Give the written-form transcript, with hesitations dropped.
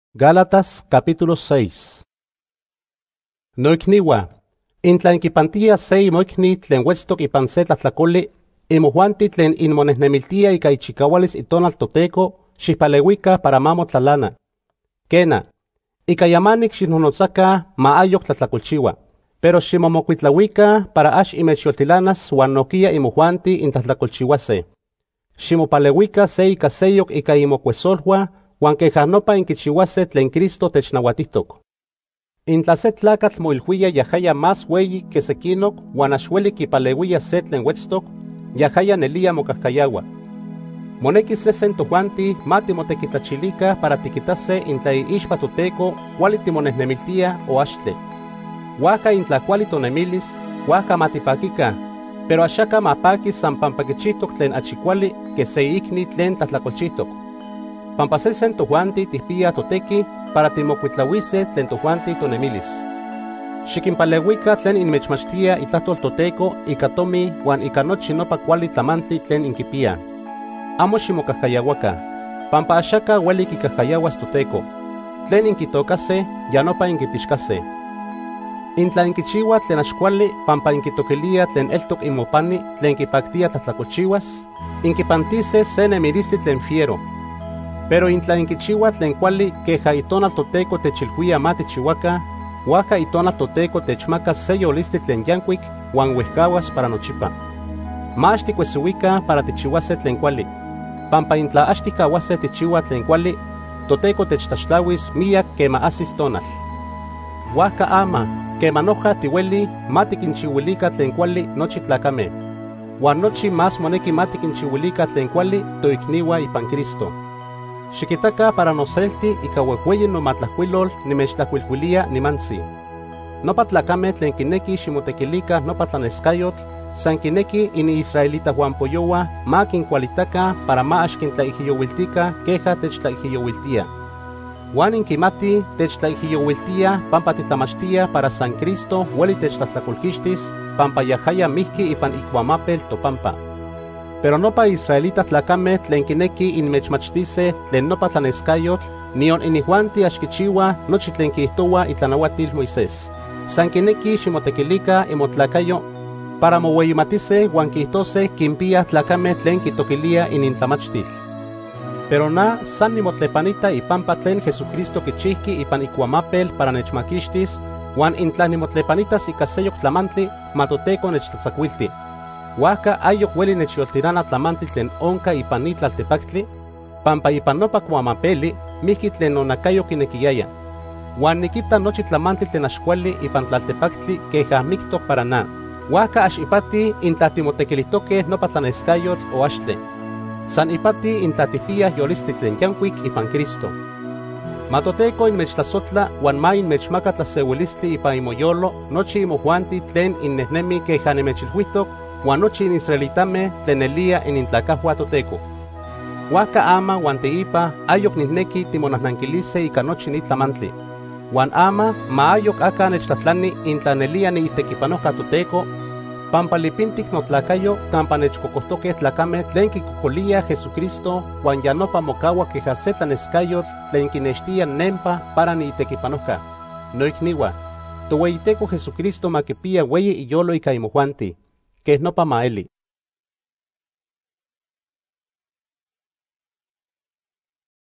Gálatas capítulo 6. Noikniwa, intla inkipantia se imoikni tlen wetztok ipan se tlahtlakoli, imojuanti tlen inmonehnemiltia ika ichikaualis itonal Toteko, xihpaleuika para mamotlalana. Kena, ika yamanik xihnonotzaka ma ayok tlatlakolchiwa, pero ximomokuitlauika para ax imechyoltilanas huan nokia imojuanti intlahtlakolchiuase. Ximopaleuika se ika seyok ika imokuesolhua, huan keja nopa inkichiuase tlen Cristo technauatihtok. Intla se tlakatl moilhuia yahaya más weyi que sekinok huan ax ueli kipaleuia se tlen wetztok, yahaya nelia mokajkayaua. Moneki sesen tojuanti ma timotekitlachilika para tikitase intla iixpa Toteko kuali timonehnemiltia o axtle. Huajka intla kuali tonemilis, huajka ma tipakika, pero axaka ma paki san pampa kichihtok tlen achikuali que se ikni tlen tlahtlakolchihtok. Pampa sesen tojuanti tihpia toteki para timokuitlauise tlen tojuanti tonemilis. Xikinpaleuika tlen inmechmachtia itlahtol Toteko ika tomi huan ika nochi nopa kuali tlamantli tlen inkipia. Amo ximokajkayauaka, pampa axaka ueli kikajkayauas Toteko. Tlen inkitokase, ya nopa inkipixkase. Intla inkichiua tlen ax kuali pampa inkitokilia tlen eltok inmopani tlen kipaktia tlahtlakolchiuas, inkipantise se nemilistli tlen fiero. Pero intla inkichiua tlen kuali keja itonal Toteko techilhuia ma tichiuaka, huajka itonal Toteko techmaka se yolistli tlen yankuik huan uejkauas para nochipa. Ma ax tikuesiuika para tichiuase tlen kuali, pampa intla ax tikauase tichiua tlen kuali, Toteko techtlaxtlauis miak kema asis tonal. Huajka ama, kema noja tiueli ma tikinchiuilika tlen kuali nochi tlakame. Huan nochi más moneki ma tikinchiuilika tlen kuali toikniua ipan Cristo. Xikitaka para noselti ika uejueyi nomatlajkuilol nimechtlakuilhuilia nimantzi. Nopa tlakame tlen kineki ximotekilika nopa tlaneskayotl, san kineki ini israelita huan poyowa ma kinkualitaka para ma ax kintlaijiyouiltika keja techtlaijiyouiltia. Huan inkimati techtlaijiyouiltia pampa titlamachtia para San Cristo ueli techtlahtlakolkixtis pampa yahaya mihki ipan ikuamapel topampa. Pero nopa israelita tlakame tlen kineki inmechmachtise tlen nopa tlaneskayotl, nion inijuanti ax kichiua nochi tlen kihtoua itlanauatil Moisés. San kineki ximotekilika imotlakayo para moueyimatise huan kihtose kimpia tlakame tlen kitokilia inintlamachtil. Pero na san nimotlepanita ipampa tlen Jesucristo kichihki ipan ikuamapel para nechmakixtis, huan intla nimotlepanitas ika seyok tlamantli, ma Toteko nechtlatzakuilti. Huajka ayok ueli nechyoltirana tlamantli tlen onka ipan ni tlaltepaktli, pampa ipan nopa kuamapeli mihki tlen onakayo kinekiyaya. Huan nikita nochi tlamantli tlen ax kuali ipan tlaltepaktli keja miktok para na. Huajka ax ipati intla timotekilihtoke nopa tlaneskayotl o axtle. San ipati intla tipia yolistli tlen yankuik ipan Cristo. Ma Toteko inmechtlasotla huan ma inmechmaka tlaseuilistli ipan imoyolo nochi imojuanti tlen innehnemi keja nimechilhuitok huan nochi inisraelitame tlen elia inintlakahua Toteko. Huajka ama huan teipa ayok nihneki timonahnanquilise ika nochi ni tlamantli. Huan ama ma ayok aka nechtlatlani intla nelia niitekipanohka Toteko, pampa lipintik notlakayo kampa nechkokohtoke tlakame tlen kikokolia Jesucristo huan ya nopa mokaua keja se tlaneskayotl tlen kinextia nempa para niitekipanohka. Noikniwa, toweyiteko Jesucristo ma kipia weyi iyolo ika imojuanti, keh nopa maeli.